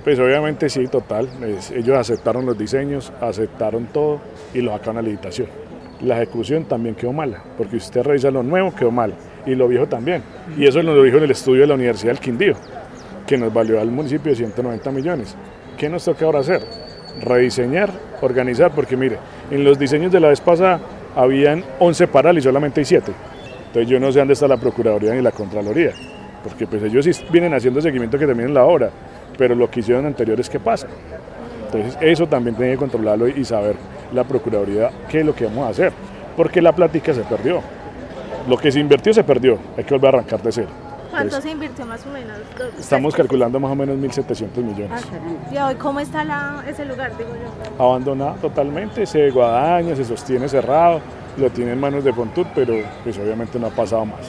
Pues obviamente sí, total. Ellos aceptaron los diseños, aceptaron todo y lo sacaron a licitación. La ejecución también quedó mala, porque si usted revisa lo nuevo quedó mal y lo viejo también. Y eso nos lo dijo en el estudio de la Universidad del Quindío, que nos valió al municipio de 190 millones. ¿Qué nos toca ahora hacer? Rediseñar, organizar, porque mire, en los diseños de la vez pasada habían 11 parales y solamente hay 7. Entonces yo no sé dónde está la Procuraduría ni la Contraloría, porque pues ellos sí vienen haciendo seguimiento que terminen la obra, pero lo que hicieron anteriores, ¿qué pasa? Entonces eso también tiene que controlarlo y saber la Procuraduría qué es lo que vamos a hacer, porque la plática se perdió. Lo que se invirtió se perdió, hay que volver a arrancar de cero. ¿Cuánto Entonces, se invirtió más o menos? estamos calculando más o menos 1.700 millones. ¿Y hoy cómo está ese lugar, digo yo? Abandonado totalmente, se guadaña, se sostiene cerrado, lo tiene en manos de Fontur, pero pues obviamente no ha pasado más.